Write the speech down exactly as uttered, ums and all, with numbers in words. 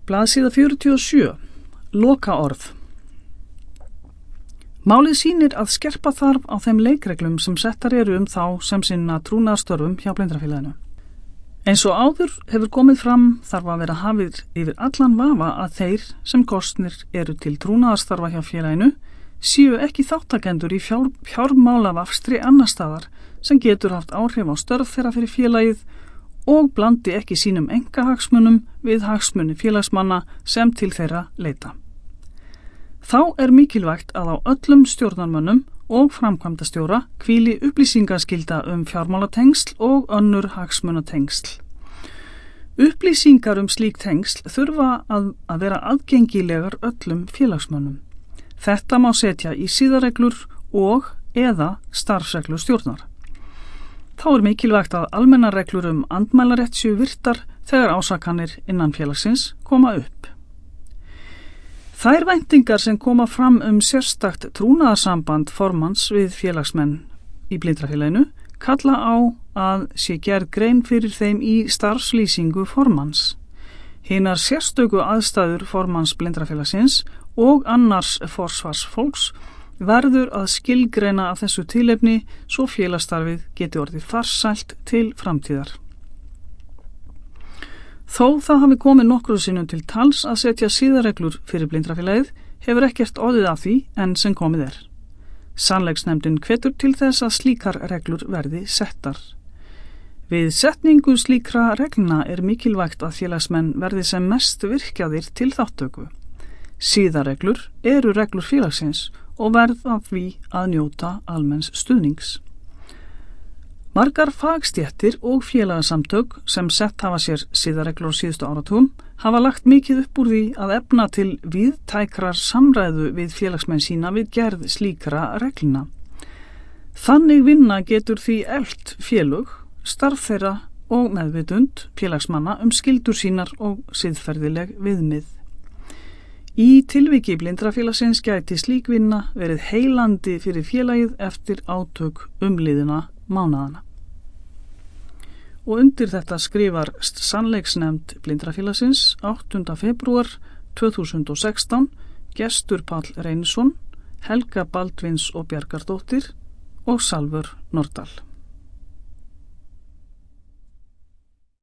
Blaðsíða fjörutíu og sjö. Lokaorð. Málið sýnir að skerpa þarf á þeim leikreglum sem settar eru um þá sem sinna trúnaðarstörfum hjá Blindrafélaginu. Eins og áður hefur komið fram þarf að vera hafið yfir allan vafa að þeir sem kosnir eru til trúnaðarstarfa hjá félaginu séu ekki þáttakendur í fjár, fjármálavafstri annar staðar sem getur haft áhrif á störf þeirra fyrir félagið og blandi ekki sínum einkahagsmunum við hagsmuni félagsmanna sem til þeirra leita. Þá er mikilvægt að á öllum stjórnarmönnum og framkvæmdastjóra hvíli upplýsingaskylda um fjármálatengsl og önnur hagsmunatengsl. Upplýsingar um slík tengsl þurfa að, að vera aðgengilegar öllum félagsmönnum. Þetta má setja í siðareglur og eða starfsreglur stjórnar. Þá er mikilvægt að almennar reglur um andmælarétt séu virtar þegar ásakanir innan félagsins koma upp. Þær væntingar sem koma fram um sérstakt trúnaðarsamband formanns við félagsmenn í Blindrafélaginu kalla á að sé gerð grein fyrir þeim í starfslýsingu formanns. Hinar sérstöku aðstæður formanns Blindrafélagsins og annars forsvarsfólks verður að skilgreina af þessu tilefni svo félagsstarfið geti orðið farsælt til framtíðar. Þó það hafi komið nokkru sinnum til tals að setja siðareglur fyrir Blindrafélagið hefur ekkert orðið af því enn sem komið er. Sannleiksnefndin hvetur til þess að slíkar reglur verði settar. Við setningu slíkra reglna er mikilvægt að félagsmenn verði sem mest virkjaðir til þáttöku. Siðareglur eru reglur félagsins og verða því að njóta almenns stuðnings. Margar fagstéttir og félagasamtök sem sett hafa sér siðareglur á síðustu áratugum hafa lagt mikið upp úr því að efna til víðtækrar samræðu við félagsmenn sína við gerð slíkra reglna. Þannig vinna getur því eflt félög, starf þeirra og meðvitund félagsmanna um skyldur sínar og siðferðileg viðmið. Í tilviki Blindrafélagsins gæti slík vinna verið heilandi fyrir félagið eftir átök umliðina mánaðana. Og undir þetta skrifar sannleiksnefnd Blindrafélagsins áttunda febrúar tvö þúsund og sextán Gestur Páll Reynisson, Helga Baldvins og Bjargardóttir og Salvör Nordal.